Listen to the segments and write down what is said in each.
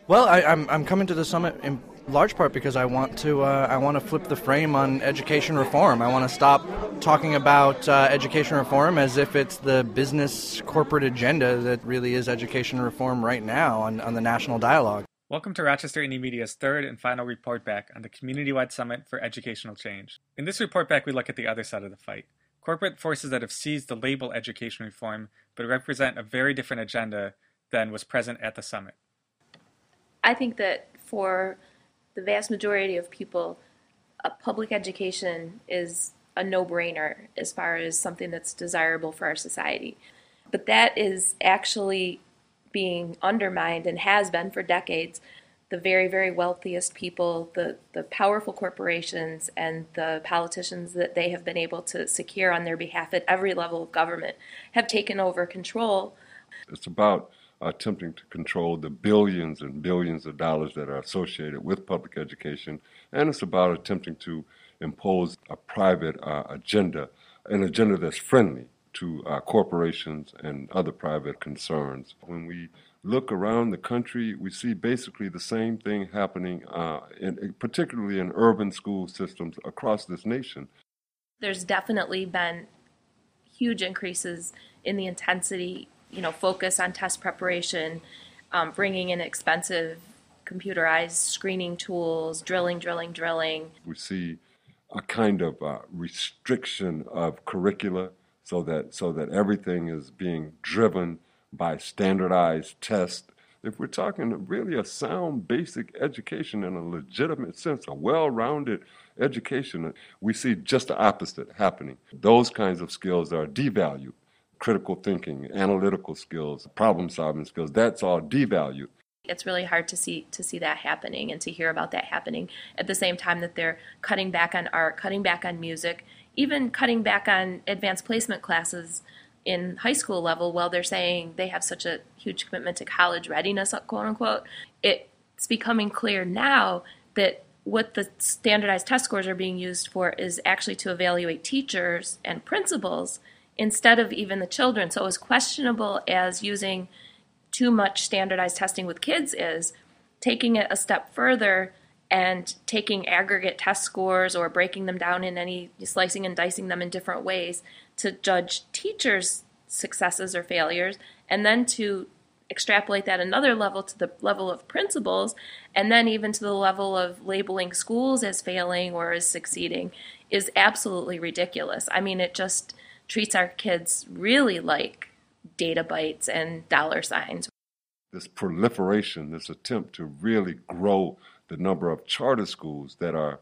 Well, I'm coming to the summit in large part because I want to flip the frame on education reform. I want to stop talking about education reform as if it's the business corporate agenda that really is education reform right now on the national dialogue. Welcome to Rochester Indie Media's third and final report back on the Community-Wide Summit for Educational Change. In this report back, we look at the other side of the fight. Corporate forces that have seized the label education reform, but represent a very different agenda than was present at the summit. I think that for the vast majority of people, public education is a no-brainer as far as something that's desirable for our society. But that is actually being undermined and has been for decades. The very, very wealthiest people, the powerful corporations, and the politicians that they have been able to secure on their behalf at every level of government have taken over control. It's about attempting to control the billions and billions of dollars that are associated with public education, and it's about attempting to impose a private agenda, an agenda that's friendly to corporations and other private concerns. When we look around the country, we see basically the same thing happening, particularly in urban school systems across this nation. There's definitely been huge increases in the intensity, focus on test preparation, bringing in expensive computerized screening tools, drilling. We see a kind of restriction of curricula so that everything is being driven by standardized tests. If we're talking really a sound basic education in a legitimate sense, a well-rounded education, we see just the opposite happening. Those kinds of skills are devalued. Critical thinking, analytical skills, problem-solving skills, that's all devalued. It's really hard to see that happening and to hear about that happening at the same time that they're cutting back on art, cutting back on music, even cutting back on advanced placement classes in high school level while they're saying they have such a huge commitment to college readiness, quote unquote. It's becoming clear now that what the standardized test scores are being used for is actually to evaluate teachers and principals instead of even the children. So as questionable as using too much standardized testing with kids is, taking it a step further and taking aggregate test scores or breaking them down in slicing and dicing them in different ways to judge teachers' successes or failures, and then to extrapolate that another level to the level of principals, and then even to the level of labeling schools as failing or as succeeding is absolutely ridiculous. I mean, it just treats our kids really like data bytes and dollar signs. This proliferation, this attempt to really grow the number of charter schools that are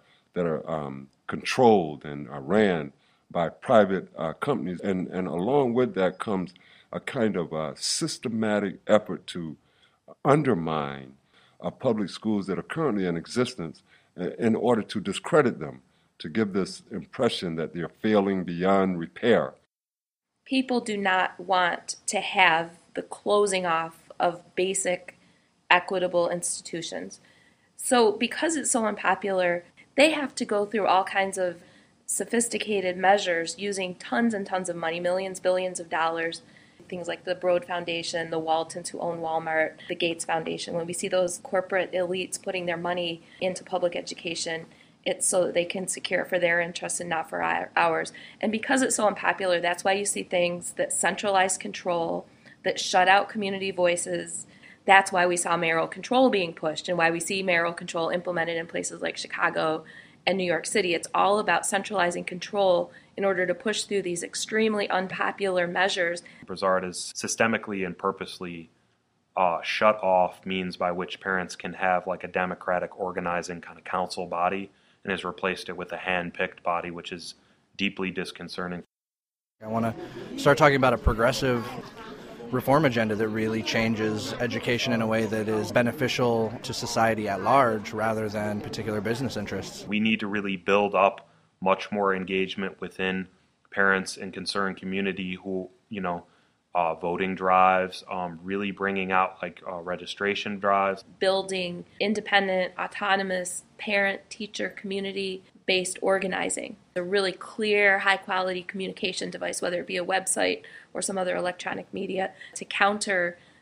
controlled and are ran by private companies, and along with that comes a kind of a systematic effort to undermine public schools that are currently in existence in order to discredit them, to give this impression that they're failing beyond repair. People do not want to have the closing off of basic, equitable institutions. So because it's so unpopular, they have to go through all kinds of sophisticated measures using tons and tons of money, millions, billions of dollars, things like the Broad Foundation, the Waltons who own Walmart, the Gates Foundation. When we see those corporate elites putting their money into public education, it's so that they can secure for their interests and not for ours. And because it's so unpopular, that's why you see things that centralize control, that shut out community voices. That's why we saw mayoral control being pushed and why we see mayoral control implemented in places like Chicago and New York City. It's all about centralizing control in order to push through these extremely unpopular measures. Broussard is systemically and purposely shut off means by which parents can have like a democratic organizing kind of council body, and has replaced it with a hand-picked body, which is deeply disconcerting. I want to start talking about a progressive reform agenda that really changes education in a way that is beneficial to society at large rather than particular business interests. We need to really build up much more engagement within parents and concerned community who, voting drives, really bringing out registration drives. Building independent, autonomous parent-teacher community-based organizing. A really clear, high-quality communication device, whether it be a website or some other electronic media, to counter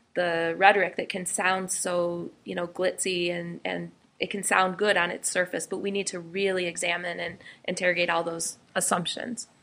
the rhetoric that can sound so, glitzy and it can sound good on its surface, but we need to really examine and interrogate all those assumptions.